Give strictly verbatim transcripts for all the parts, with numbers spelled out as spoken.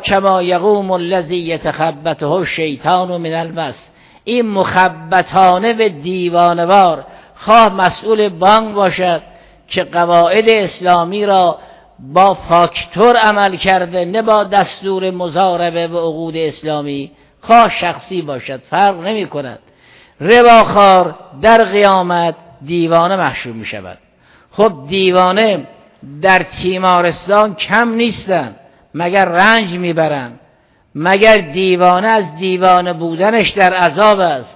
کما یقوم الذی یتخبطه الشیطان من المس. این مخبطانه و دیوانوار خواه مسئول بانک باشد که قواعد اسلامی را با فاکتور عمل کرده نه با دستور مضاربه و عقود اسلامی، خواه شخصی باشد فرق نمی کند، رباخوار در قیامت دیوانه محشور می شود. خب دیوانه در تیمارستان کم نیستن، مگر رنج می برن؟ مگر دیوانه از دیوانه بودنش در عذاب است؟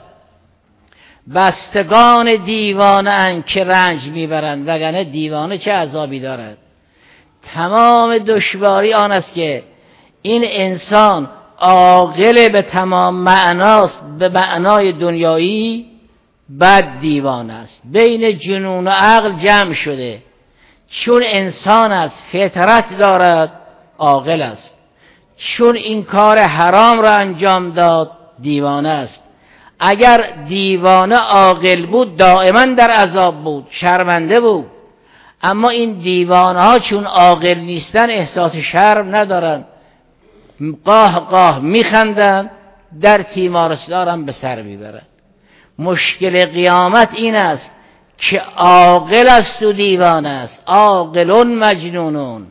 بستگان دیوانه ان که رنج می برن، وگرنه دیوانه چه عذابی دارد؟ تمام دشواری آن است که این انسان عاقل به تمام معناست، به معنای دنیایی، بد دیوانه است، بین جنون و عقل جمع شده. چون انسان است، فطرت دارد، عاقل است. چون این کار حرام را انجام داد، دیوانه است. اگر دیوانه عاقل بود دائما در عذاب بود، شرمنده بود. اما این دیوانه ها چون عاقل نیستن احساس شرم ندارن، قاه قاه میخندن، در تیمارستان هم به سر میبرن. مشکل قیامت این است که عاقل است و دیوانه است، عاقلون مجنونون،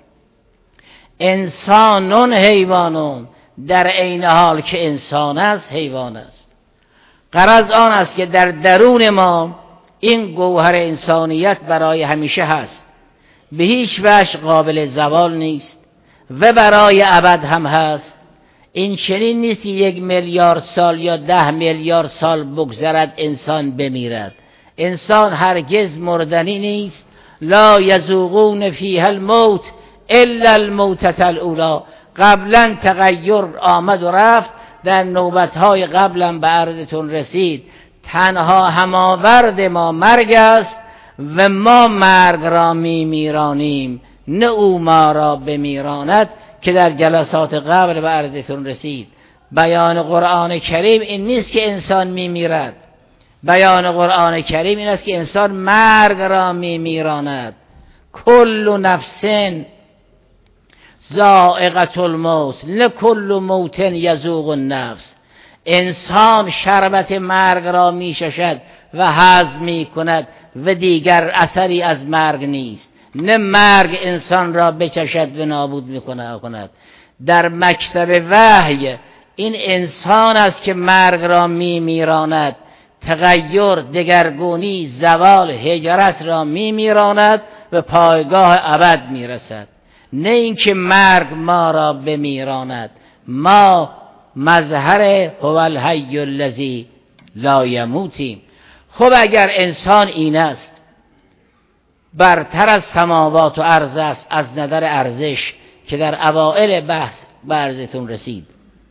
انسانون حیوانون، در عین حال که انسان است حیوان است. غرض آن است که در درون ما این گوهر انسانیت برای همیشه هست، به هیچ وجه قابل زوال نیست و برای ابد هم هست. این چنین نیست که یک میلیارد سال یا ده میلیارد سال بگذرد انسان بمیرد. انسان هرگز مردنی نیست. لا یذوقون فیها الموت الا الموتة الاولی. قبلا تغییر آمد و رفت، در نوبتهای قبلا به عرضتون رسید. تنها هماورد ما مرگ است و ما مرگ را می میرانیم، نه او ما را بمیراند، که در جلسات قبل به عرضتون رسید. بیان قرآن کریم این نیست که انسان می میرد، بیان قرآن کریم این است که انسان مرگ را می میراند. کل نفس ذائقة الموت نه کل موت یذوق النفس. انسان شربت مرگ را می ششد و هضم می کند و دیگر اثری از مرگ نیست. نه مرگ انسان را بچشد و نابود می کند. در مکتب وحی این انسان است که مرگ را می میراند، تغییر، دگرگونی، زوال، هجرت را می میراند و پایگاه ابد می رسد. نه اینکه مرگ ما را بمیراند. ما مظهر هو الحی الذی لا یموتیم. خب اگر انسان این است، برتر از سماوات و ارض است از نظر ارزش که در اوائل بحث به عرضتون رسید.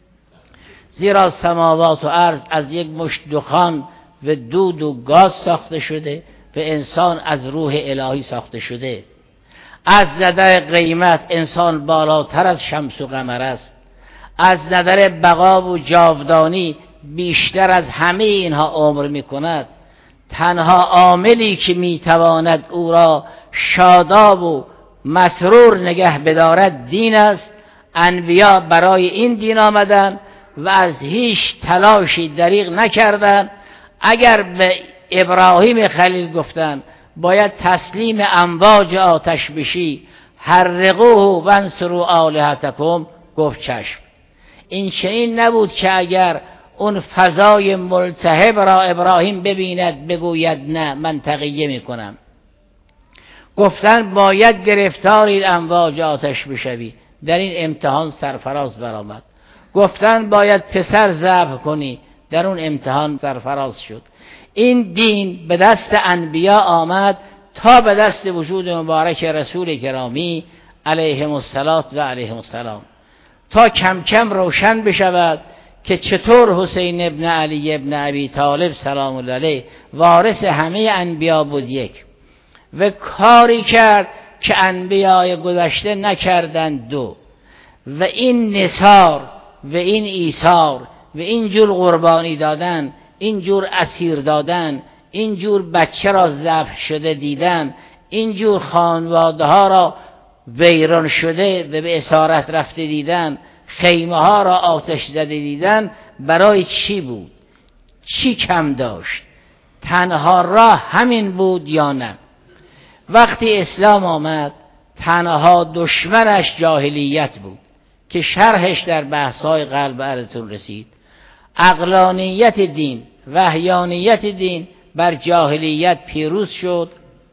زیرا سماوات و ارض از یک مشت دخان و دود و گاز ساخته شده و انسان از روح الهی ساخته شده. از نظر قیمت انسان بالاتر از شمس و قمر است. از نظر بقا و جاودانی بیشتر از همه اینها عمر می کند. تنها عاملی که می تواند او را شاداب و مسرور نگه بدارد دین است. انبیا برای این دین آمدن و از هیچ تلاشی دریغ نکردند. اگر به ابراهیم خلیل گفتن باید تسلیم امواج آتش بشی، حرقوه وانصروا آلهتکم، گفت چشم. این چنین نبود که اگر اون فضای ملتهب را ابراهیم ببیند بگوید نه من تقیه میکنم. گفتن باید گرفتاری امواج آتش بشوی، در این امتحان سرفراز برآمد. گفتن باید پسر ذبح کنی، در اون امتحان سرفراز شد. این دین به دست انبیا آمد تا به دست وجود مبارک رسول گرامی علیهم الصلاة و علیهم السلام، تا کم کم روشن بشود که چطور حسین ابن علی ابن ابی طالب سلام الله علیه وارث همه انبیا بود یک و کاری کرد که انبیای گذشته نکردند دو. و این نثار و این ایثار و این جور قربانی دادن، این جور اسیر دادن، این جور بچه را ذبح شده دیدن، این جور خانواده ها را ویران شده و به اسارت رفته دیدن، خیمه ها را آتش زده دیدن برای چی بود؟ چی کم داشت؟ تنها راه همین بود یا نه؟ وقتی اسلام آمد تنها دشمنش جاهلیت بود که شرحش در بحث‌های قلب عرضتون رسید. عقلانیت دین، وحیانیت دین بر جاهلیت پیروز شد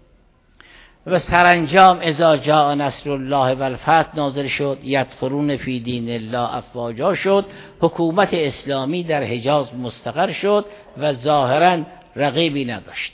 و سرانجام اذا جاء نصر الله و الفتح نازل شد، یدخلون فی دین الله افواجا شد، حکومت اسلامی در حجاز مستقر شد و ظاهرا رقیبی نداشت.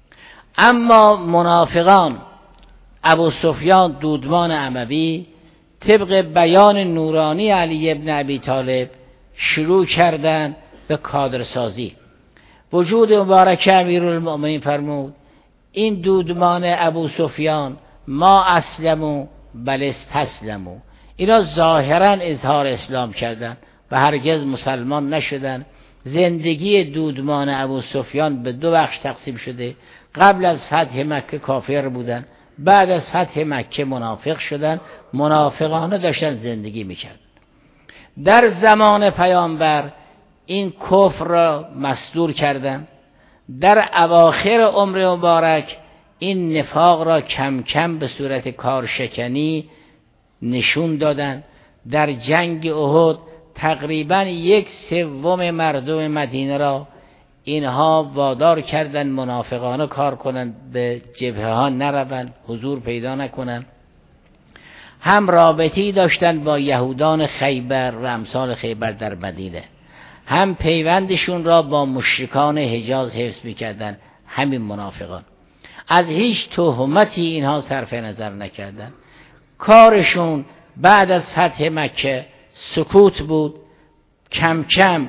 اما منافقان ابو سفیان دودمان اموی طبق بیان نورانی علی ابن ابی طالب شروع کردند به کادرسازی. وجود مبارک امیرالمؤمنین فرمود این دودمان ابو سفیان ما اسلموا بل استسلموا، اینا ظاهرا اظهار اسلام کردند و هرگز مسلمان نشدند. زندگی دودمان ابو سفیان به دو بخش تقسیم شده. قبل از فتح مکه کافر بودن، بعد از فتح مکه منافق شدن، منافقانه داشتن زندگی میکردن. در زمان پیامبر این کفر را مستور کردن، در اواخر عمر مبارک این نفاق را کم کم به صورت کارشکنی نشون دادن. در جنگ احد تقریبا یک سوم مردم مدینه را اینها وادار کردن منافقانه کار کنن، به جبهه ها نروند، حضور پیدا نکنن. هم رابطی داشتن با یهودان خیبر و امثال خیبر در مدینه، هم پیوندشون را با مشرکان حجاز حفظ میکردن. همین منافقان از هیچ تهمتی اینها صرف نظر نکردن. کارشون بعد از فتح مکه سکوت بود. کم کم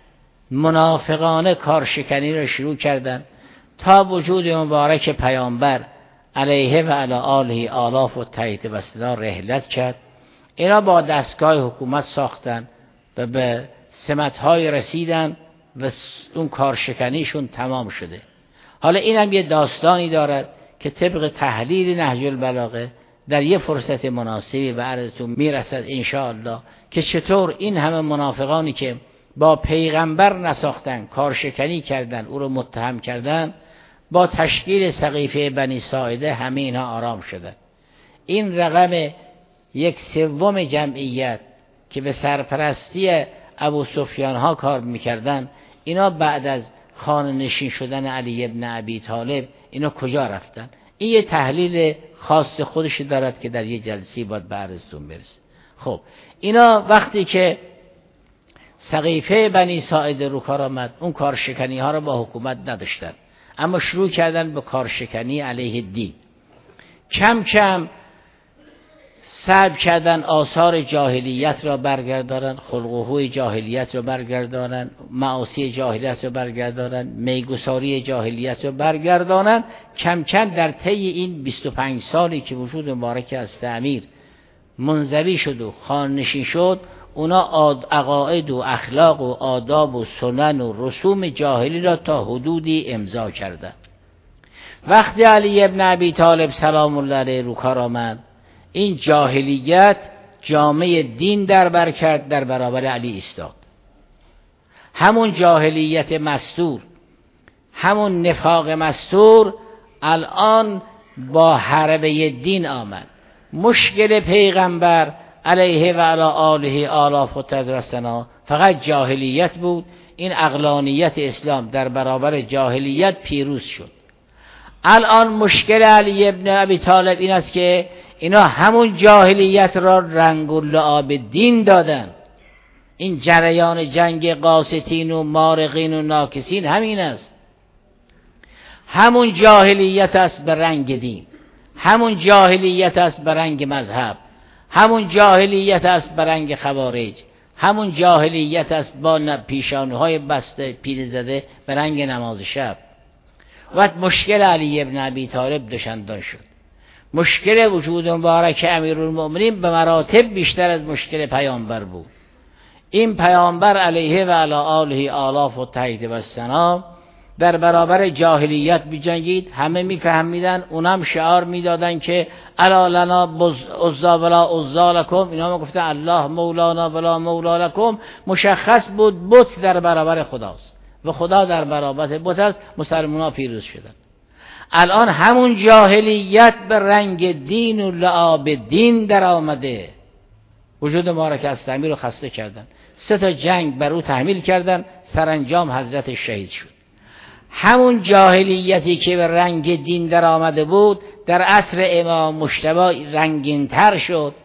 منافقانه کارشکنی را شروع کردند تا وجود مبارک پیامبر علیه و علی آله آلاف و تایید و صدا رحلت کرد. اینا با دستگاه حکومت ساختن و به سمت‌های رسیدن و اون کارشکنیشون تمام شده. حالا این هم یه داستانی دارد که طبق تحلیل نهج البلاغه در یه فرصت مناسبی به عرضتون میرسد انشاءالله که چطور این همه منافقانی که با پیغمبر نساختن، کارشکنی کردن، او رو متهم کردن، با تشکیل سقیفه بنی ساعده همه اینها آرام شدن. این رقم یک سوم جمعیت که به سرپرستی ابو سفیان ها کار میکردن، اینا بعد از خانه نشین شدن علی ابن ابی طالب اینا کجا رفتن؟ این یه تحلیل خاص خودش دارد که در یه جلسه باید به عرضتون برسه. خب اینا وقتی که سقیفه بنی ساعده رو کار آمد، اون کارشکنی ها رو با حکومت نداشتن، اما شروع کردن به کارشکنی علیه دین. کم کم سعی کردن آثار جاهلیت را برگردانن، خلق و خوی جاهلیت را برگردانن، معاصی جاهلیت را برگردانن، میگساری جاهلیت را برگردانن. کم کم در طی این بیست و پنج سالی که وجود مبارک از تعمیر منزوی شد و خانه‌نشین شد، اونا عقاید و اخلاق و آداب و سنن و رسوم جاهلی را تا حدودی امضا کردند. وقتی علی ابن ابی طالب سلام الله علیه رو کار آمد، این جاهلیت جامعه دین در بر کرد، در برابر علی ایستاد. همون جاهلیت مستور، همون نفاق مستور الان با حربه دین آمد. مشکل پیغمبر علیه و علی آله آلاف و تدرسنا فقط جاهلیت بود. این عقلانیت اسلام در برابر جاهلیت پیروز شد. الان مشکل علی ابن ابی طالب این است که اینا همون جاهلیت را رنگ و لعاب دین دادن. این جریان جنگ قاسطین و مارقین و ناکسین همین است. همون جاهلیت است به رنگ دین، همون جاهلیت است به رنگ مذهب، همون جاهلیت است به رنگ خوارج، همون جاهلیت است با پیشانوهای بسته پیل زده به رنگ نماز شب. وقت مشکل علی ابن ابی طالب دوشندان شد. مشکل وجود مبارک امیرالمؤمنین به مراتب بیشتر از مشکل پیامبر بود. این پیامبر علیه و علی آله آلاف و تایید و ثنا در برابر جاهلیت بجنگید. همه میفهمیدن، اونم شعار میدادن که الا لنا عزا ولا عزا لکم، اینا گفتن الله مولانا ولا مولا لکم. مشخص بود بت در برابر خداست و خدا در برابر بت است. مسلمان‌ها پیروز شدن. الان همون جاهلیت به رنگ دین و لعاب دین در آمده. وجود مبارک استعمی رو خسته کردن، سه تا جنگ بر او تحمیل کردن، سرانجام حضرت شهید شد. همون جاهلیتی که به رنگ دین در آمده بود در عصر امام مجتبی رنگین تر شد.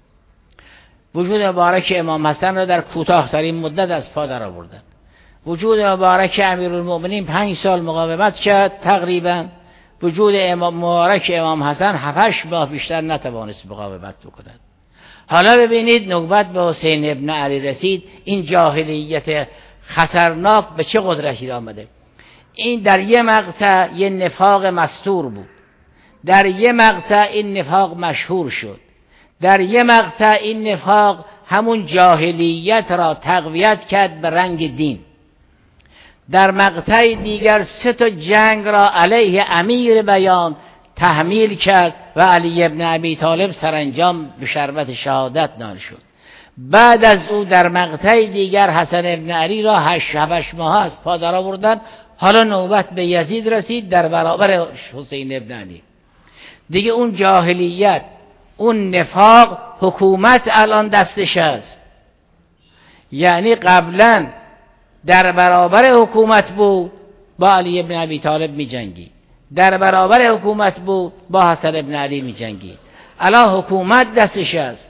وجود مبارک امام حسن را در کوتاه‌ترین مدت از پا در آوردن. وجود مبارک امیرالمؤمنین پنج سال مقاومت کرد تقریبا. وجود امام مبارک امام حسن هفتش ماه بیشتر نتوانست مقاومت بکند. حالا ببینید نوبت به حسین ابن علی رسید. این جاهلیت خطرناک به چه قدرتی آمده. این در یه مقطع یه نفاق مستور بود، در یه مقطع این نفاق مشهور شد، در یه مقطع این نفاق همون جاهلیت را تقویت کرد به رنگ دین، در مقطع دیگر سه تا جنگ را علیه امیر بیان تحمیل کرد و علی ابن ابی طالب سرانجام به شربت شهادت نائل شد. بعد از او در مقطع دیگر حسن ابن علی را هشت هفتش ماه از پا در آوردن. حالا نوبت به یزید رسید در برابر حسین ابن علی. دیگه اون جاهلیت، اون نفاق، حکومت الان دستش است. یعنی قبلا در برابر حکومت بود با علی ابن ابی طالب می جنگی، در برابر حکومت بود با حسن ابن علی می جنگی. الان حکومت دستش است،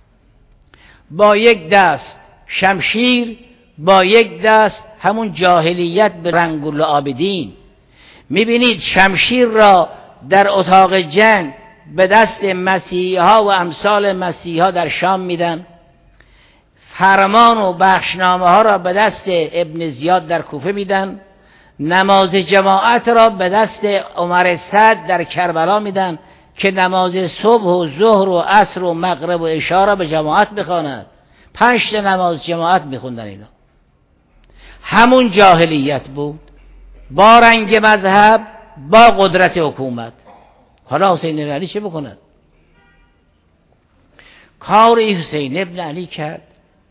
با یک دست شمشیر، با یک دست همون جاهلیت به رنگ و لعاب دین. میبینید شمشیر را در اتاق جنگ به دست مسیحا و امثال مسیحا در شام میدن، فرمان و بخشنامه ها را به دست ابن زیاد در کوفه میدن، نماز جماعت را به دست عمر سعد در کربلا میدن که نماز صبح و ظهر و عصر و مغرب و عشا را به جماعت بخواند. پنج تا نماز جماعت میخوندن اینا. همون جاهلیت بود با رنگ مذهب، با قدرت حکومت. حالا حسین ابن علی چه بکند؟ کاری حسین ابن علی کرد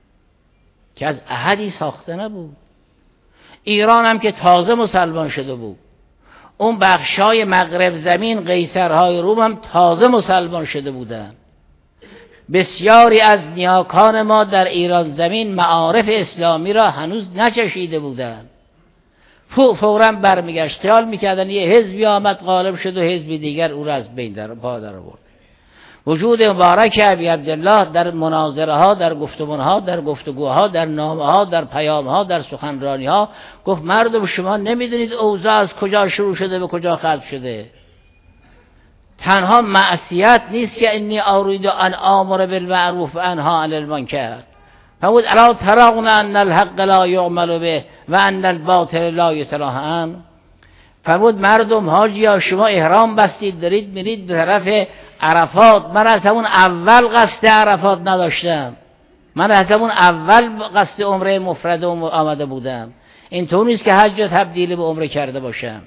که از احدی ساخته نبود. ایران هم که تازه مسلمان شده بود، اون بخشای مغرب زمین قیصرهای روم هم تازه مسلمان شده بودند. بسیاری از نیاکان ما در ایران زمین معارف اسلامی را هنوز نچشیده بودند. فوراً برمیگشت، خیال میکردن یه حزبی آمد غالب شد و حزبی دیگر او را از بین در پا در آورد. وجود مبارک ابی عبدالله در مناظره ها، در گفتمان ها، در گفتگوها، در نامه ها، در پیام ها، در سخنرانی ها گفت مردم شما نمیدونید اوضاع از کجا شروع شده به کجا ختم شده. تنها معصیت نیست که انی ارید ان آمر بالمعروف و انها عن المنکر. فرمود الا ترون ان الحق لا یعمل به و ان الباطل لا یتراهن. فرمود مردم حاجیا شما احرام بستید دارید میرید به طرف عرفات. من از همون اول قصد عرفات نداشتم، من از همون اول قصد عمره مفرد آمده بودم. اینطور نیست که حج تبدیل به عمره کرده باشم.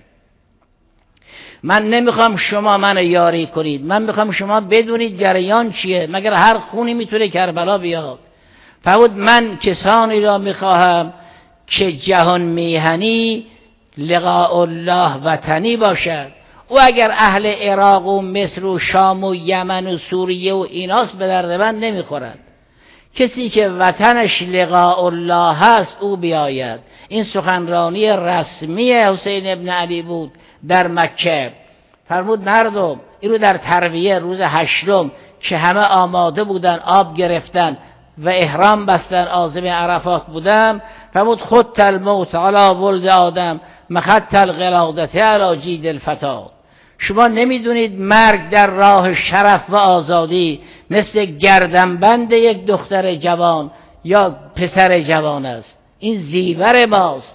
من نمیخوام شما من یاری کنید، من میخوام شما بدونید جریان چیه. مگر هر خونی میتونه کربلا بیاد. فرمود من کسانی را میخواهم که جهان میهنی لقاء الله وطنی باشد. او اگر اهل عراق و مصر و شام و یمن و سوریه و ایناست به درد من نمیخورد. کسی که وطنش لقاء الله هست او بیاید. این سخنرانی رسمی حسین ابن علی بود در مکه. فرمود مردم این رو در ترویه روز هشتم که همه آماده بودن، آب گرفتن و احرام بستن، عازم عرفات بودم. فرمود خط الموت علی ولد آدم مخط القلادت علی جید الفتات. شما نمیدونید مرگ در راه شرف و آزادی مثل گردنبند یک دختر جوان یا پسر جوان است. این زیور ماست.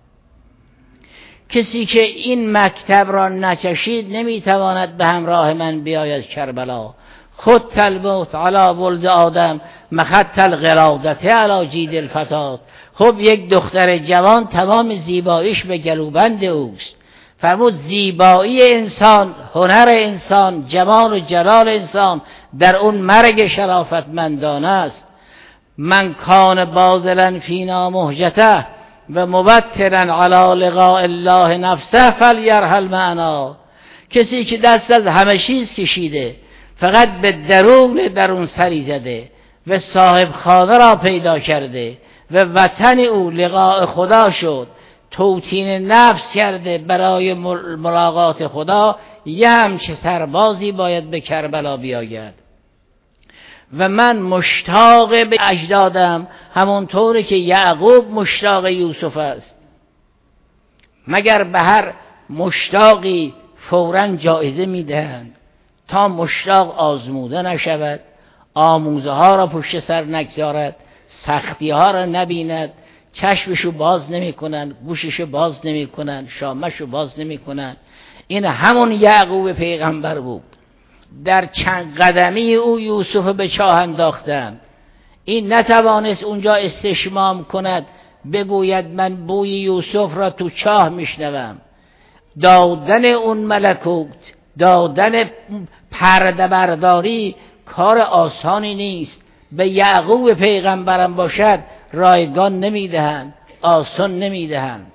کسی که این مکتب را نچشید نمیتواند به همراه من بیاید کربلا. خط الموت علی ولد آدم مخط القرادته علی جید الفتات. خب یک دختر جوان تمام زیباییش به گلوبند اوست. فرمود زیبایی انسان، هنر انسان، جمال و جلال انسان در اون مرگ شرافتمندانه است. من کان باذلا فینا مهجته و مبتلا علی لقاء الله نفسه فلیرحل معنا. کسی که دست از همه چیز کشیده فقط به درون درون سری زده و صاحب خانه را پیدا کرده و وطن او لقاء خدا شد، توطین نفس کرده برای ملاقات خدا، یه همچه سربازی باید به کربلا بیاید. و من مشتاق به اجدادم همونطوری که یعقوب مشتاق یوسف است. مگر به هر مشتاقی فوراً جایزه میدهند تا مشتاق آزموده نشود، آموزه ها را پشت سر نگذارد، سختی ها را نبیند، چشمشو باز نمی کنن، گوششو باز نمی کنن، شامشو باز نمی کنن. این همون یعقوب پیغمبر بود. در چند قدمی او یوسف به چاه انداختند. این نتوانست اونجا استشمام کند، بگوید من بوی یوسف را تو چاه میشنوم. دادن اون ملکوت، دادن پرده برداری کار آسانی نیست. به یعقوب پیغمبرم باشد رایگان نمیدهند، آسان نمیدهند.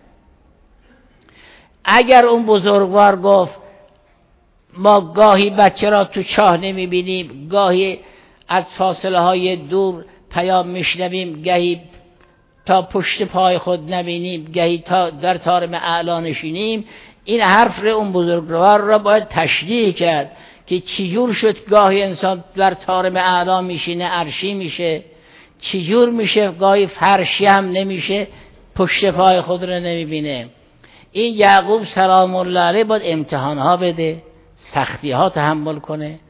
اگر اون بزرگوار گفت ما گاهی بچه را تو چاه نمیبینیم، گاهی از فاصله های دور پیام میشنویم، گاهی تا پشت پای خود نبینیم، گاهی تا در طارم اعلا نشینیم، این حرف رو اون بزرگوار را باید تشریح کرد که چجور شد گاهی انسان در طارم اعلا میشینه عرشی میشه، چجور میشه گاهی فرشی هم نمیشه، پشت پای خود رو نمیبینه. این یعقوب سلام الله علیه باید امتحان ها بده، سختی ها تحمل کنه،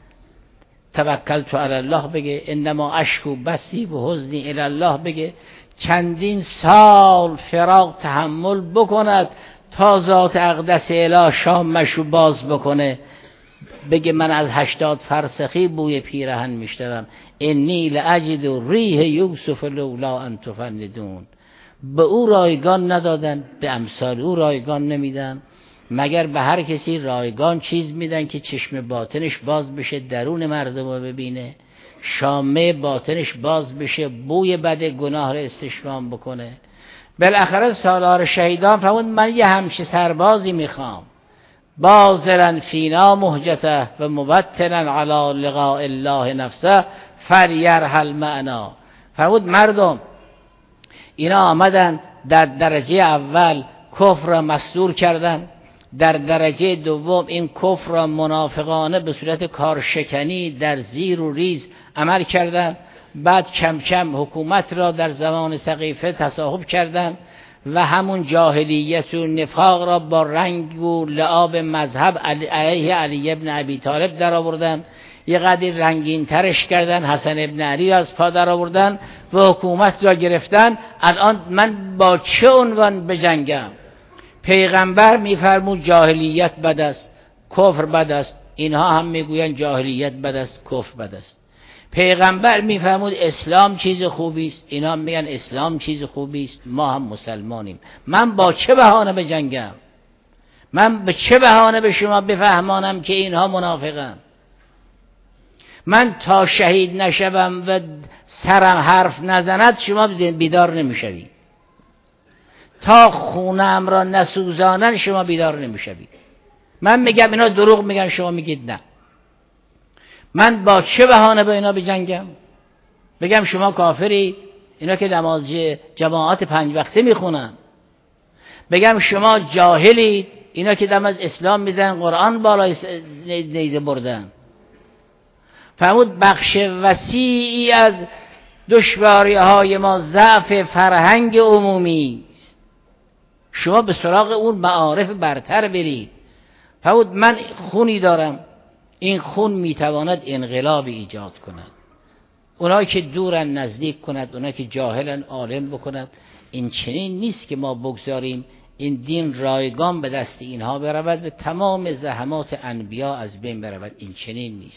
توکلت علی الله بگه، انما اشکو بسی و حزنی الی الله بگه، چندین سال فراق تحمل بکند تا ذات اقدس اله شامشو باز بکنه، بگه من از هشتاد فرسخی بوی پیرهن میشتم، انی لاجد ریح یوسف لولا ان تفندون. به او رایگان ندادن، به امثال او رایگان نمیدن، مگر به هر کسی رایگان چیز میدن که چشم باطنش باز بشه، درون مردم رو ببینه، شامه باطنش باز بشه، بوی بد گناه رو استشمام بکنه. بالاخره سالار شهیدان فرمود من یه همچه سربازی میخوام، باذلا فینا مهجته و مبتلا علی لقاء الله نفسه فلیرحل معنا. فرمود مردم اینا آمدن در درجه اول کفر را مصدور کردن، در درجه دوم این کفر را منافقانه به صورت کارشکنی در زیر و ریز عمل کردند، بعد کم کم حکومت را در زمان سقیفه تصاحب کردند و همون جاهلیت و نفاق را با رنگ و لعاب مذهب علیه علی ابن ابی طالب در آوردن، یه قدر رنگین ترش کردن، حسن ابن علی را از پا در آوردن و حکومت را گرفتن. الان من با چه عنوان بجنگم؟ پیغمبر میفرمود جاهلیت بد است، کفر بد است، اینها هم میگوین جاهلیت بد است، کفر بد است. پیغمبر میفرمود اسلام چیز خوبی است، اینا میگن اسلام چیز خوبی است، ما هم مسلمانیم. من با چه بهانه بجنگم؟ من به چه بهانه به شما بفهمانم که اینها منافقن؟ من تا شهید نشوم و سرم حرف نزند شما بیدار نمیشوید، تا خونم را نسوزانن شما بیدار نمیشوید. من میگم اینا دروغ میگن، شما میگید نه. من با چه بهانه با اینا بجنگم؟ بگم شما کافری، اینا که نماز جماعت پنج وقته میخونن. بگم شما جاهلید، اینا که دم از اسلام میزنن، قرآن بالای نیزه بردن. فرمود بخش وسیعی از دشواری های ما ضعف فرهنگ عمومی است، شما به سراغ اون معارف برتر برید. فرمود من خونی دارم، این خون میتواند انقلابی ایجاد کند، اونایی که دورن نزدیک کند، اونایی که جاهلن عالم بکند. این چنین نیست که ما بگذاریم این دین رایگان به دست اینها برود و تمام زحمات انبیا از بین برود. این چنین نیست.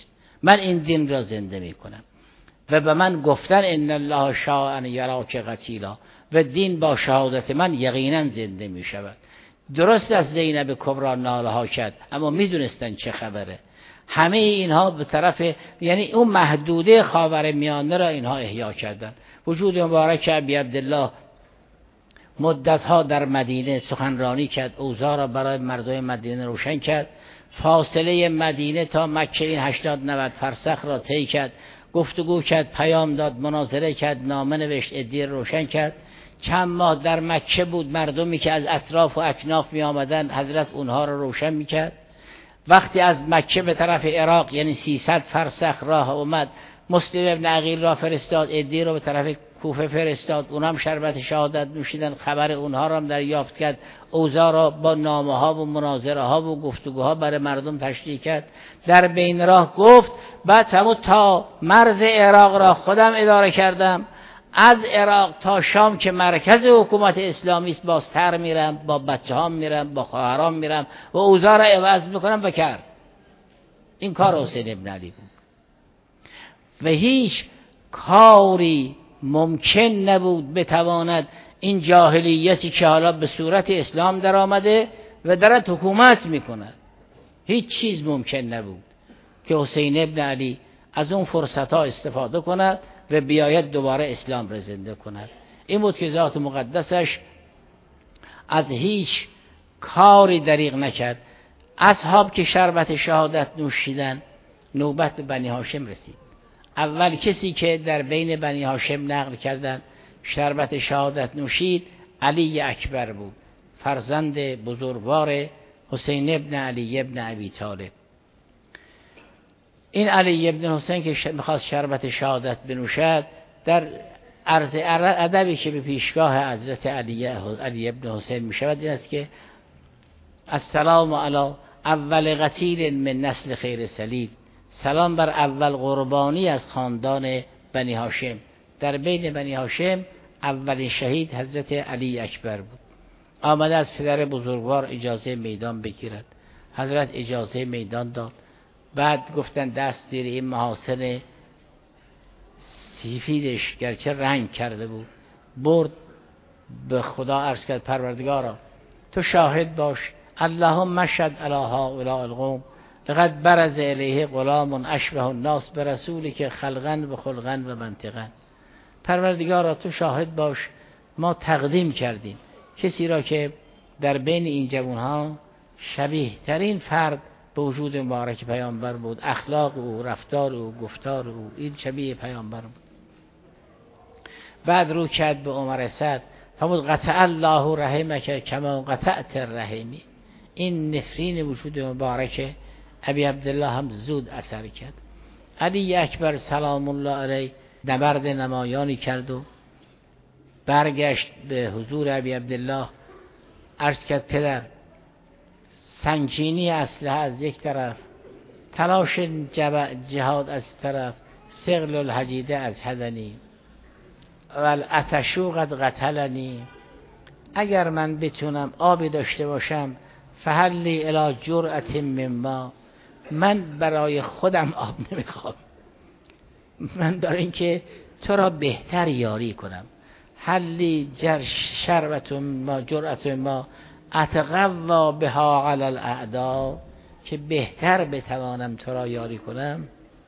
من این دین را زنده می کنم. و به من گفتن ان الله شاء ان یراک قتیلا، و دین با شهادت من یقینا زنده می شود. درست از زینب کبری ناله ها کرد، اما میدونستن چه خبره. همه اینها به طرف، یعنی اون محدوده خاورمیانه را اینها احیا کردن. وجود مبارک ابی عبدالله مدتها در مدینه سخنرانی کرد، اوضاع را برای مردم مدینه روشن کرد. فاصله مدینه تا مکه این هشتاد نود فرسخ را طی کرد، گفتگو کرد، پیام داد، مناظره کرد، نامه نوشت، ادعا روشن کرد. چند ماه در مکه بود، مردمی که از اطراف و اکناف می آمدن حضرت اونها را روشن می کرد. وقتی از مکه به طرف عراق یعنی سیصد فرسخ راه اومد، مسلم ابن عقیل را فرستاد، ادعا را به طرف کوفه فرستاد، اونها هم شربت شهادت نوشیدن، خبر اونها را هم دریافت کرد، اوضاع را با نامه ها و مناظره ها و گفتگوها برای مردم تشریح کرد. در بین راه گفت بعد تمام تا مرز عراق را خودم اداره کردم، از عراق تا شام که مرکز حکومت اسلامی است با سر میرم، با بچه هام میرم، با خواهرام میرم و اوضاع را عوض میکنم. و کرد. این کار حسین ابن علی بود و هیچ کاری ممکن نبود بتواند این جاهلیتی که حالا به صورت اسلام در آمده و دارد حکومت میکند، هیچ چیز ممکن نبود که حسین ابن علی از اون فرصت ها استفاده کند و بیاید دوباره اسلام را زنده کند. این بود که ذات مقدسش از هیچ کاری دریغ نکرد. اصحاب که شربت شهادت نوشیدن، نوبت به بنی هاشم رسید. اول کسی که در بین بنی هاشم نقل کردن شربت شهادت نوشید علی اکبر بود، فرزند بزرگوار حسین ابن علی ابن ابی طالب. این علی ابن حسین که میخواست شربت شهادت بنوشد، در عرض ادبی که به پیشگاه حضرت علی علی ابن حسین میشود این است که السلام علی اول قتیل من نسل خیر سلید، سلام بر اول قربانی از خاندان بنی هاشم. در بین بنی هاشم اولین شهید حضرت علی اکبر بود. آمده از پدر بزرگوار اجازه میدان بگیرد، حضرت اجازه میدان داد. بعد گفتن دست زیر این محاسن سفیدش گرچه رنگ کرده بود برد، به خدا عرض کرد پروردگارا تو شاهد باش، اللهم اشهد علی هؤلاء القوم لقد برز الیه غلام اشبه الناس برسولک خلقا و خلقا و منطقا. پروردگارا تو شاهد باش، ما تقدیم کردیم کسی را که در بین این جوانها شبیه ترین فرد به وجود مبارک پیامبر بود، اخلاق او، رفتار او، گفتار او، این شبیه پیامبر بود. بعد رو کرد به عمر سعد، فرمود قطع الله رحمک کما قطعت الرحمی. این نفرین وجود مبارک ابی عبدالله هم زود اثر کرد. علی اکبر سلام الله علیه نبرد نمایانی کرد و برگشت به حضور ابی عبدالله، عرض کرد پدر سنگینی اسلحه از یک طرف، تلاش جهاد از طرف، ثقل الحدیده از حدنی و العطشو قد قتلنی. اگر من بتونم آبی داشته باشم فهلی الی جرعة من ما، من برای خودم آب نمیخوام، من برای اینکه تو را بهتر یاری کنم. حلی جر شربت ما جرعت ما اتقوا بها علی الاعداء، که بهتر بتوانم تو را یاری کنم.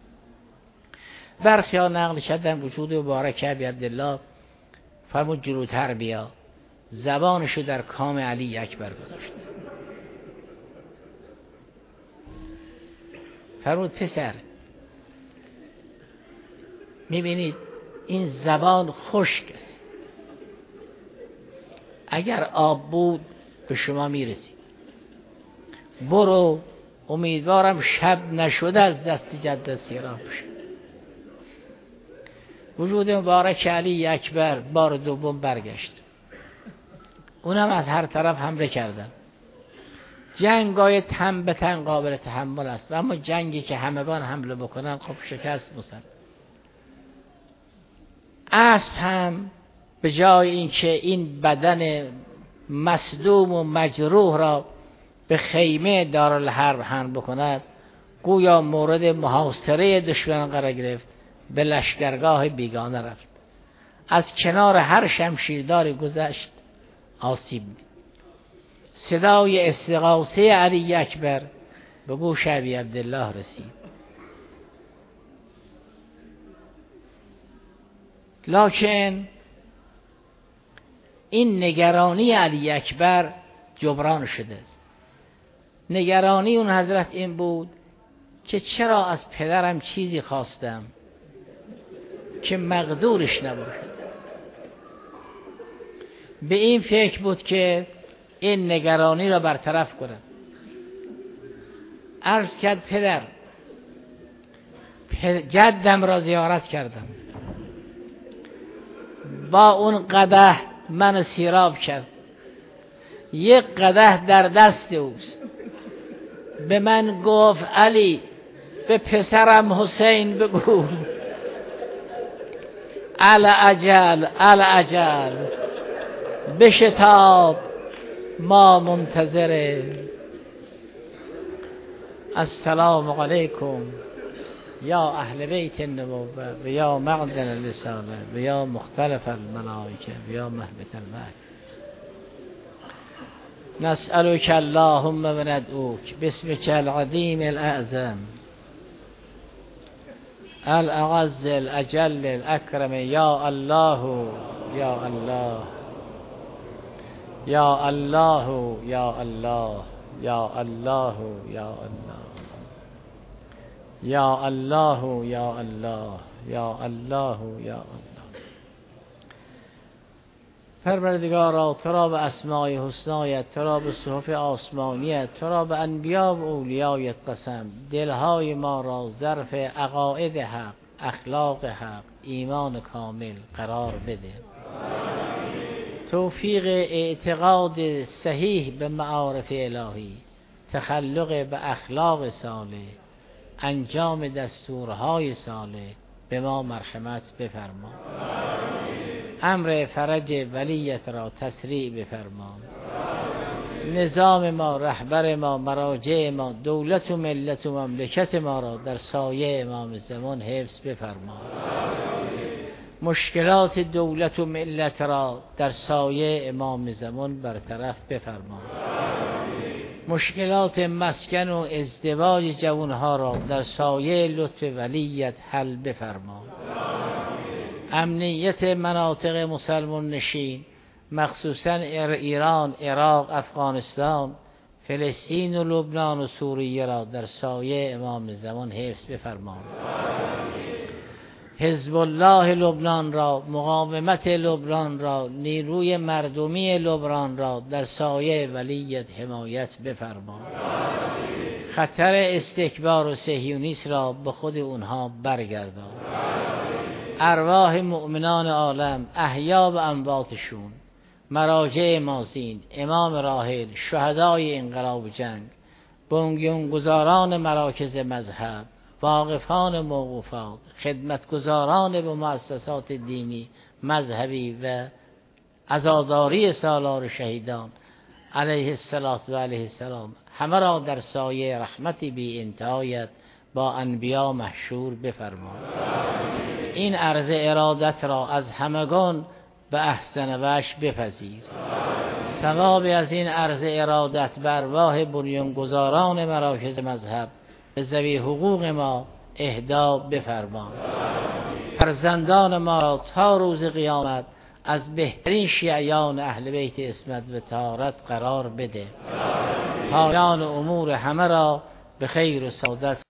برخی ها نقل کردن وجود مبارک ابی عبدالله فرمود جلوتر بیا، زبانشو در کام علی اکبر گذاشت، فرمود پسر میبینید این زبان خشک است، اگر آب بود به شما میرسید، برو امیدوارم شب نشده از دست جدت سیراب بشه. وجود مبارک علی اکبر بار دوم برگشت، اونم از هر طرف حمله کردن. جنگای تن به تن قابل تحمل است، اما جنگی که همگان حمله بکنن خب شکست مسلم. اسب هم به جای اینکه این بدن مصدوم و مجروح را به خیمه دارالحرب حمل بکند، گویا مورد محاصره دشمنان قرار گرفت، به لشکرگاه بیگانه رفت، از کنار هر شمشیرداری گذشت، آسیب دید. صدای استغاثه علی اکبر به گوش ابی عبدالله رسید، لکن این نگرانی علی اکبر جبران شده است. نگرانی اون حضرت این بود که چرا از پدرم چیزی خواستم که مقدورش نباشد. به این فکر بود که این نگرانی را برطرف کنم. عرض کرد پدر، جدم را زیارت کردم، با اون قدح من سیراب کرد، یک قدح در دست اوست. به من گفت علی به پسرم حسین بگو العجل العجل، بشتاب ما منتظره. السلام علیکم یا اهل بیت النبوه و یا معدن الرساله و یا مختلف الملائکه و یا مهبط الوحی. نسألك اللهم و ندعوک باسمك العظیم الاعظم الاعز الاجل الاکرم یا الله یا الله یا الله یا الله یا الله یا الله یا الله یا الله یا الله یا الله. پروردگارا تو را به اسمای حسنایت، تو را به صحف آسمانیت، تو را به انبیا و اولیایت قسم، دلهای ما را ظرف عقاید حق، اخلاق حق، ایمان کامل قرار بده. توفیق اعتقاد صحیح به معارف الهی، تخلق به اخلاق صالح، انجام دستورهای صالح به ما مرحمت بفرما. امر فرج ولیت را تسریع بفرما. نظام ما، رهبر ما، مراجع ما، دولت و ملت و مملکت ما را در سایه امام زمان حفظ بفرما. مشکلات دولت و ملت را در سایه امام زمان برطرف بفرما. مشکلات مسکن و ازدواج جوانها را در سایه لطف ولیت حل بفرما. امنیت مناطق مسلمان نشین، مخصوصا ایران، عراق، افغانستان، فلسطین و لبنان و سوریه را در سایه امام زمان حفظ بفرما. حزب الله لبنان را، مقاومت لبنان را، نیروی مردمی لبنان را در سایه ولیت حمایت بفرما. خطر استکبار و صهیونیسم را به خود اونها برگردان. ارواح مؤمنان عالم، احیا و امواتشون، مراجع مازین، امام راحل، شهدای انقلاب و جنگ، بنیانگذاران مراکز مذهب، واقفان موقوفات، خدمتگزاران به مؤسسات دینی، مذهبی و عزاداری سالار شهیدان علیه الصلاة و علیه السلام، همه را در سایه رحمتی بی انتهایت با انبیا محشور بفرما. این عرض ارادت را از همگان به احسن وجه بپذیر. ثواب از این عرض ارادت بر ارواح بنیانگذاران مراکز مذهب به ذوی حقوق ما اهدا بفرما. فرزندان ما را تا روز قیامت از بهترین شیعیان اهل بیت عصمت و طهارت قرار بده. پایان امور همه را به خیر و سعادت